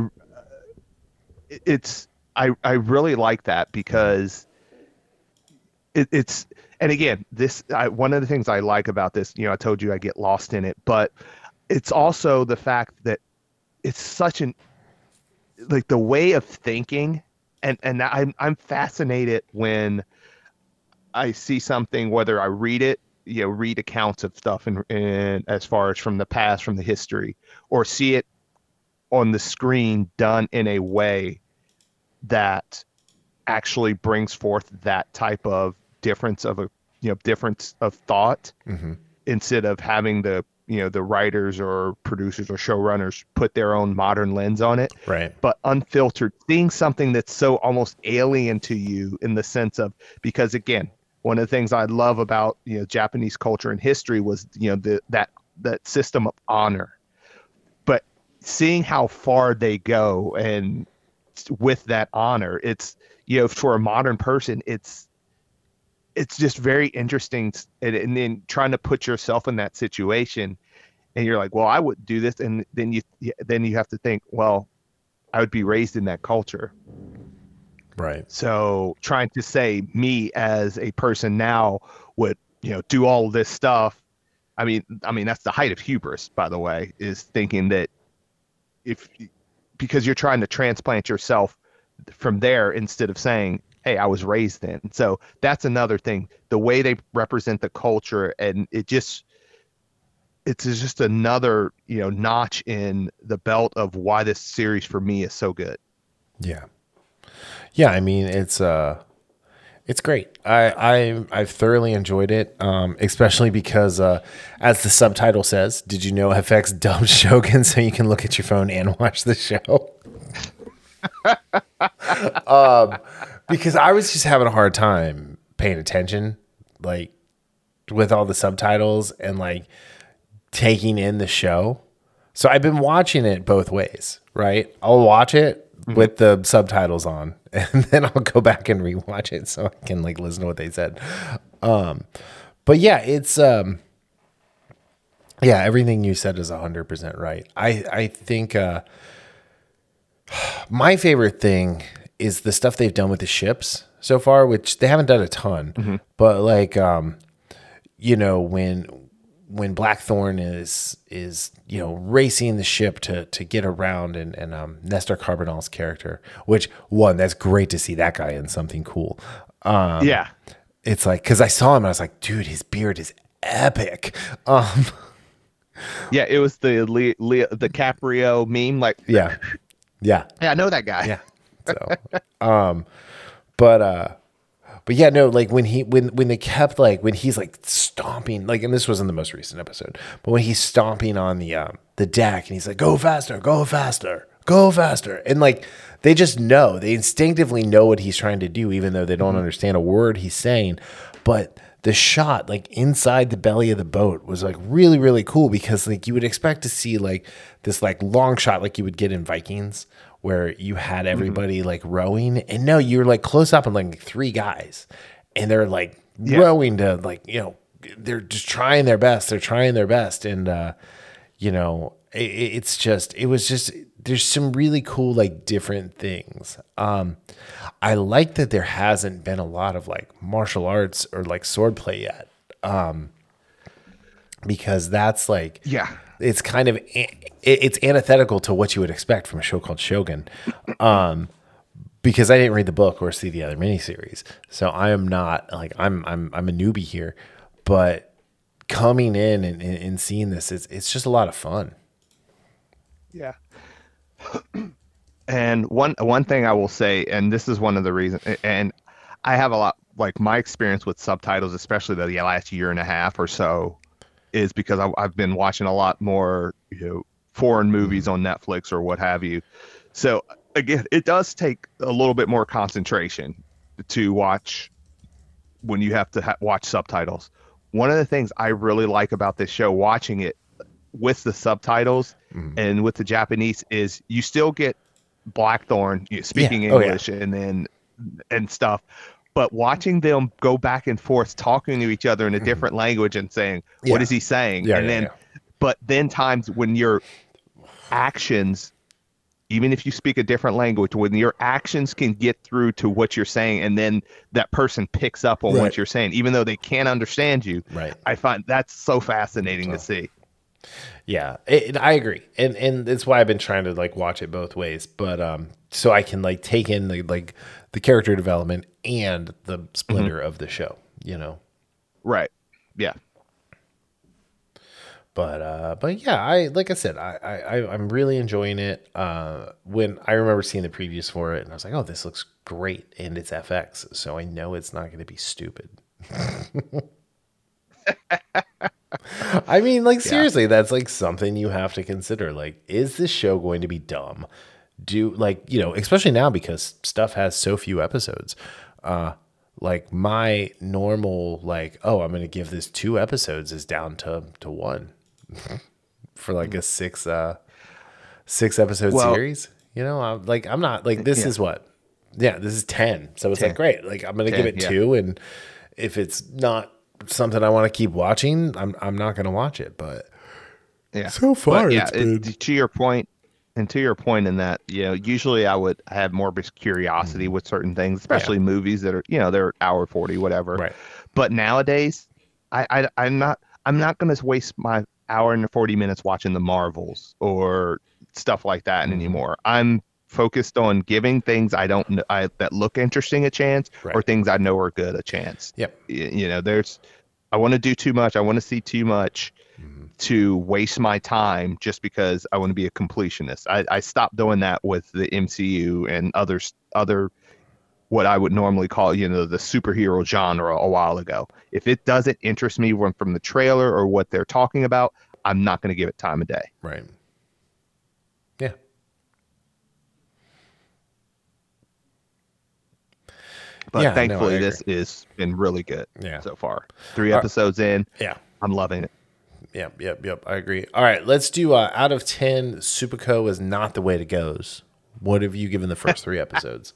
it's I I really like that because it, it's, and again, this I, one of the things I like about this, you know, I told you I get lost in it, but it's also the fact that it's such an, like the way of thinking, and and I'm I'm fascinated when I see something, whether I read it, you know, read accounts of stuff and and as far as from the past, from the history, or see it on the screen done in a way that actually brings forth that type of difference of a, you know, difference of thought, instead of having the, you know, the writers or producers or showrunners put their own modern lens on it, Right. but unfiltered, seeing something that's so almost alien to you in the sense of, because again, one of the things I love about, you know, Japanese culture and history was, you know, the that that system of honor. But seeing how far they go and with that honor, it's, you know, for a modern person, it's it's just very interesting, and, and then trying to put yourself in that situation, and you're like, well, I wouldn't do this, and then you then you have to think, well, I would be raised in that culture. Right. So trying to say me as a person now would, you know, do all this stuff. I mean, I mean, that's the height of hubris, by the way, is thinking that if, because you're trying to transplant yourself from there instead of saying, hey, I was raised in. So that's another thing. The way they represent the culture, and it just it's just another, you know, notch in the belt of why this series for me is so good. Yeah. Yeah, I mean, it's uh it's great. I I I've thoroughly enjoyed it, um, especially because, uh, as the subtitle says, did you know F X dubbed Shogun so you can look at your phone and watch the show? um, because I was just having a hard time paying attention, like with all the subtitles and like taking in the show. So I've been watching it both ways, right? I'll watch it mm-hmm. with the subtitles on, and then I'll go back and rewatch it so I can like listen to what they said. Um, but yeah, it's um, yeah, everything you said is a hundred percent right. I I think uh, my favorite thing is the stuff they've done with the ships so far, which they haven't done a ton, mm-hmm. but like um, you know when. when Blackthorn is is you know racing the ship to to get around, and and um, Nestor Carbonell's character, which one that's great to see that guy in something cool. Um, yeah, it's like because I saw him and I was like, dude, his beard is epic. Um, yeah, it was the Le, Le, the Caprio meme, like yeah, yeah, yeah, I know that guy. Yeah, so um, but uh. But yeah, no, like when he when when they kept like when he's like stomping, like, and this wasn't the most recent episode, but when he's stomping on the um the deck and he's like, go faster, go faster, go faster. And like they just know, they instinctively know what he's trying to do, even though they don't mm-hmm. understand a word he's saying. But the shot like inside the belly of the boat was like really, really cool, because like you would expect to see like this like long shot like you would get in Vikings, where you had everybody mm-hmm. like rowing, and no, you're like close up on like three guys, and they're like yeah. rowing to like, you know, they're just trying their best. They're trying their best. And, uh, you know, it, it's just, it was just, there's some really cool, like different things. Um, I like that there hasn't been a lot of like martial arts or like swordplay yet. Um, because that's like, yeah, it's kind of, it's antithetical to what you would expect from a show called Shogun. Um, because I didn't read the book or see the other miniseries. So I am not like, I'm, I'm, I'm a newbie here, but coming in and, and, and seeing this, it's, it's just a lot of fun. Yeah. And one, one thing I will say, and this is one of the reasons, and I have a lot, like my experience with subtitles, especially the last year and a half or so, is because I, I've been watching a lot more, you know, foreign movies on Netflix or what have you. So again, it does take a little bit more concentration to watch when you have to ha- watch subtitles. One of the things I really like about this show, watching it with the subtitles mm. and with the Japanese, is you still get Blackthorn you know, speaking yeah. English oh, yeah. and then and stuff. But watching them go back and forth, talking to each other in a different language and saying, yeah. what is he saying? Yeah, and yeah, then, yeah. but then times when your actions, even if you speak a different language, when your actions can get through to what you're saying, and then that person picks up on right. what you're saying, even though they can't understand you. Right. I find that's so fascinating so. to see. Yeah, it, I agree. And, and it's why I've been trying to like watch it both ways, but, um, so I can like take in the, like the character development and the splendor mm-hmm. of the show, you know? Right. Yeah. But, uh, but yeah, I, like I said, I, I, I'm really enjoying it. Uh, when I remember seeing the previews for it and I was like, oh, this looks great. And it's F X. So I know it's not going to be stupid. I mean, like, seriously, yeah. that's like something you have to consider. Like, is this show going to be dumb? Do like, you know, especially now because stuff has so few episodes. Uh, like my normal, like, oh, I'm going to give this two episodes is down to, to one for like a six, uh, six episode well, series. You know, I'm like, I'm not like, this yeah. is what, yeah, this is ten. So it's ten. Like, great. Like I'm going to give it yeah. two. And if it's not something I want to keep watching, I'm, I'm not going to watch it, but yeah, so far but, yeah, it's been... it, to your point, And to your point in that, you know, usually I would have more curiosity with certain things, especially yeah. movies that are, you know, they're hour forty, whatever. Right. But nowadays, I, I I'm not I'm not going to waste my hour and forty minutes watching the Marvels or stuff like that mm-hmm. anymore. I'm focused on giving things I don't know I, that look interesting a chance, Right. or things I know are good a chance. Yep. Y- You know, there's I want to do too much. I want to see too much to waste my time just because I want to be a completionist. I, I stopped doing that with the M C U and others, other what I would normally call, you know, the superhero genre a while ago. If it doesn't interest me from, from the trailer or what they're talking about, I'm not going to give it time of day. Right. Yeah. But Yeah, no, thankfully, I agree. this has been really good Yeah. so far. Three Uh, episodes in, Yeah. I'm loving it. Yep, yep, yep. I agree. All right, let's do uh, out of ten. Superco is not the way to goes. What have you given the first three episodes?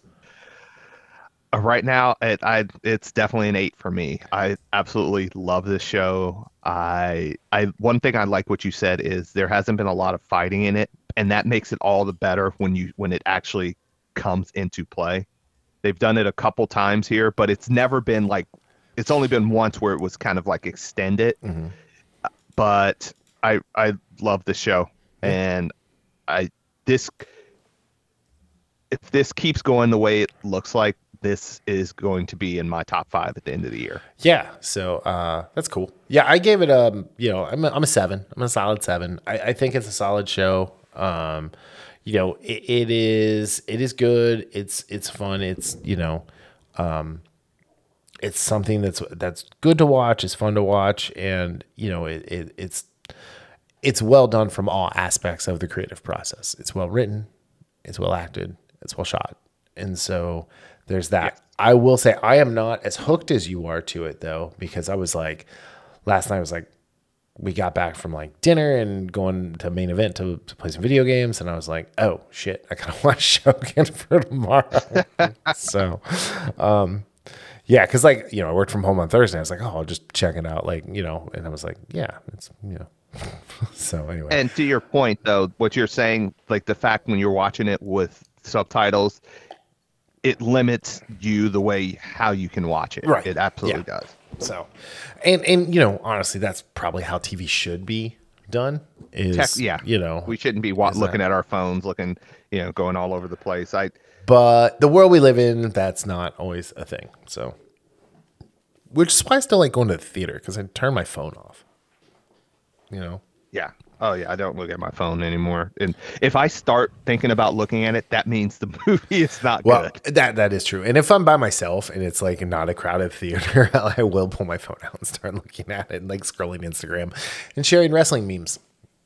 Uh, Right now, it, I it's definitely an eight for me. I absolutely love this show. I I one thing I like what you said is there hasn't been a lot of fighting in it, and that makes it all the better when you when it actually comes into play. They've done it a couple times here, but it's never been like it's only been once where it was kind of like extended. Mm-hmm. But I I love the show, and I this if this keeps going the way it looks like, this is going to be in my top five at the end of the year. Yeah, so uh, that's cool. Yeah, I gave it um, you know, I'm a, I'm a seven. I'm a solid seven. I, I think it's a solid show. Um, you know, it, it is it is good. It's it's fun. It's you know, um, it's something that's that's good to watch. It's fun to watch, and you know, it, it it's it's well done from all aspects of the creative process. It's well written. It's well acted. It's well shot, and so there's that. I will say I am not as hooked as you are to it though, because I was like last night I was like we got back from like dinner and going to main event to, to play some video games, and I was like, oh shit, I gotta watch Shogun for tomorrow. so um yeah, because like, you know, I worked from home on Thursday. I was like, oh, I'll just check it out, like, you know, and I was like, yeah, it's, you know. So anyway. And to your point, though, what you're saying, like the fact when you're watching it with subtitles, it limits you the way how you can watch it. Right. It absolutely Yeah. does. So, and and you know, honestly, that's probably how T V should be done. Is Tech, yeah, you know, we shouldn't be wa- is looking that- at our phones, looking, you know, going all over the place. I but the world we live in, that's not always a thing. So, which is why I still like going to the theater, because I turn my phone off. You know. yeah. Oh yeah, I don't look at my phone anymore. And if I start thinking about looking at it, that means the movie is not Well, good. that that is true. And if I'm by myself and it's like not a crowded theater, I will pull my phone out and start looking at it and like scrolling Instagram and sharing wrestling memes.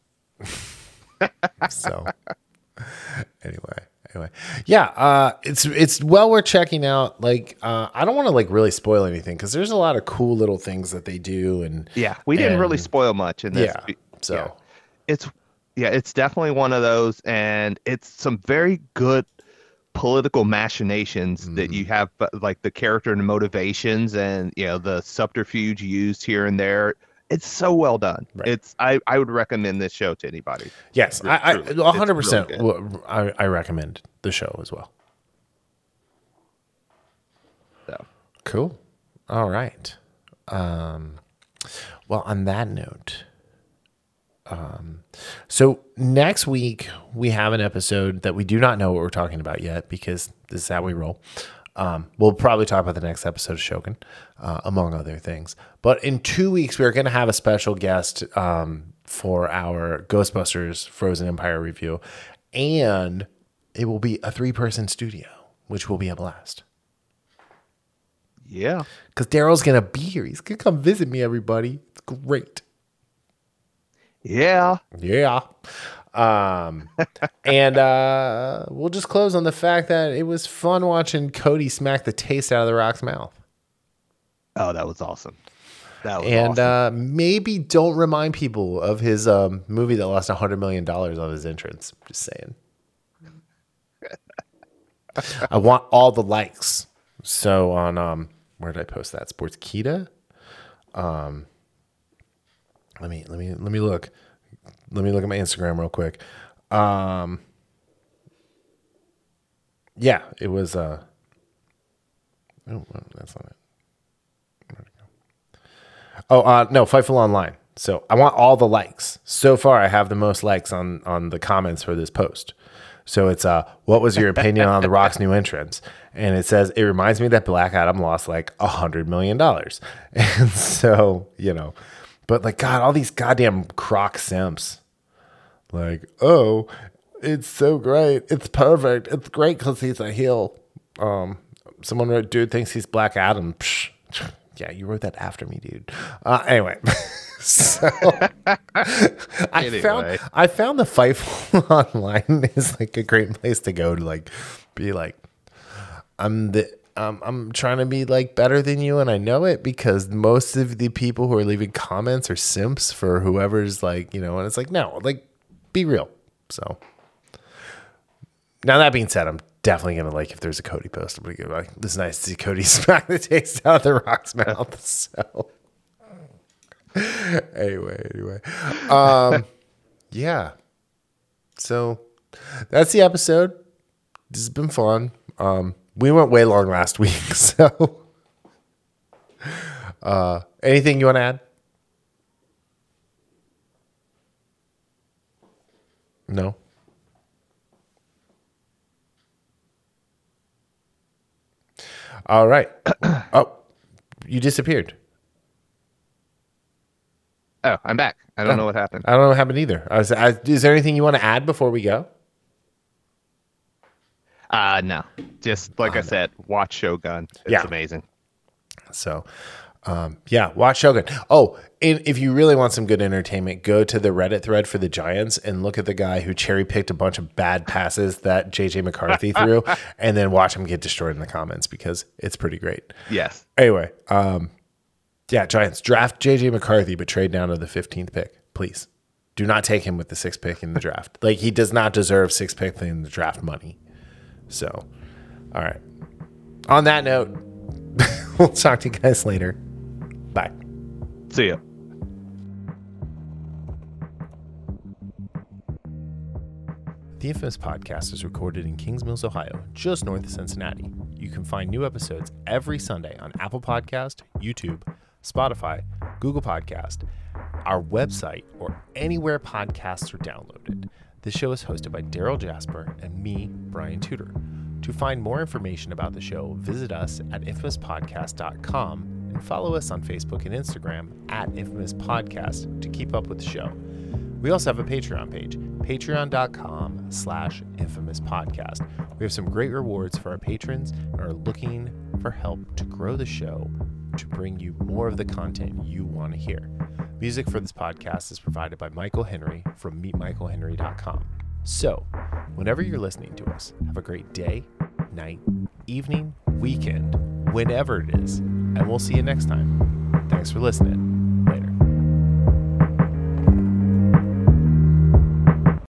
So anyway, anyway, yeah, uh, it's it's well worth checking out. Like, uh, I don't want to like really spoil anything because there's a lot of cool little things that they do, and Yeah, we didn't really and- spoil much in this. Yeah, so Yeah. It's yeah, it's definitely one of those, and it's some very good political machinations Mm-hmm. that you have, but, like the character and the motivations, and you know the subterfuge used here and there. It's so well done. Right. It's I, I would recommend this show to anybody. yes, Really, I, I truly. one hundred It's really percent. w- I I recommend the show as well. So Cool. All right. Um, well, on that note, um, so next week we have an episode that we do not know what we're talking about yet because this is how we roll. Um, we'll probably talk about the next episode of Shogun, uh, among other things. But in two weeks, we're going to have a special guest um, for our Ghostbusters Frozen Empire review, and it will be a three-person studio, which will be a blast. yeah, Because Daryl's going to be here. He's going to come visit me, everybody. It's great. yeah. Yeah. Um, and uh, we'll just close on the fact that it was fun watching Cody smack the taste out of The Rock's mouth. Oh, that was awesome. That was And awesome. uh, maybe don't remind people of his um, movie that lost one hundred million dollars on his entrance. Just saying. I want all the likes. So on, um, where did I post that? Sportskeeda? Um, let me, let me, let me look. Let me look at my Instagram real quick. Um, yeah, it was, uh, oh, well, that's not it. Where'd it go? Oh, uh, no, Fightful Online. So I want all the likes. So far, I have the most likes on, on the comments for this post. So it's uh, what was your opinion on The Rock's new entrance? And it says, it reminds me that Black Adam lost like a hundred million dollars. And so, you know, but like, God, all these goddamn croc simps. Like, oh, it's so great. It's perfect. It's great because he's a heel. Um, someone wrote, dude thinks he's Black Adam. Psh. Yeah, you wrote that after me, dude. Uh, anyway, so I Anyway. found I found the Fightful online is like a great place to go to like be like, I'm the um, I'm trying to be like better than you, and I know it because most of the people who are leaving comments are simps for whoever's like, you know, and it's like, no, like be real. So now that being said, I'm definitely gonna like if there's a Cody post, I'm gonna go like, this is nice to see Cody smack the taste out of the Rock's mouth. So anyway, anyway, um, yeah. So that's the episode. This has been fun. Um, we went way long last week. So, uh, anything you want to add? No. All right. Oh, you disappeared. Oh, I'm back. I don't know what happened. I don't know what happened either. I was, I, is there anything you want to add before we go? Uh no. Just like I said, watch Shogun. It's Yeah. amazing. So, um, yeah, watch Shogun. Oh, and if you really want some good entertainment, go to the Reddit thread for the Giants and look at the guy who cherry picked a bunch of bad passes that J J McCarthy threw, and then watch him get destroyed in the comments because it's pretty great. Yes. Anyway, um, yeah, Giants draft J J McCarthy, but trade down to the fifteenth pick, please. Do not take him with the sixth pick in the draft. Like he does not deserve sixth pick in the draft money. So, all right. On that note, we'll talk to you guys later. Bye. See ya. The Infamous Podcast is recorded in Kings Mills, Ohio, just north of Cincinnati. You can find new episodes every Sunday on Apple Podcast, YouTube, Spotify, Google Podcast, our website, or anywhere podcasts are downloaded. This show is hosted by Daryl Jasper and me, Brian Tudor. To find more information about the show, visit us at infamous podcast dot com and follow us on Facebook and Instagram at Infamous Podcast to keep up with the show. We also have a Patreon page, patreon.com slash infamous podcast. We have some great rewards for our patrons and are looking for help to grow the show to bring you more of the content you want to hear. Music for this podcast is provided by Michael Henry from meet michael henry dot com. So, whenever you're listening to us, have a great day, night, evening, weekend, whenever it is, and we'll see you next time. Thanks for listening.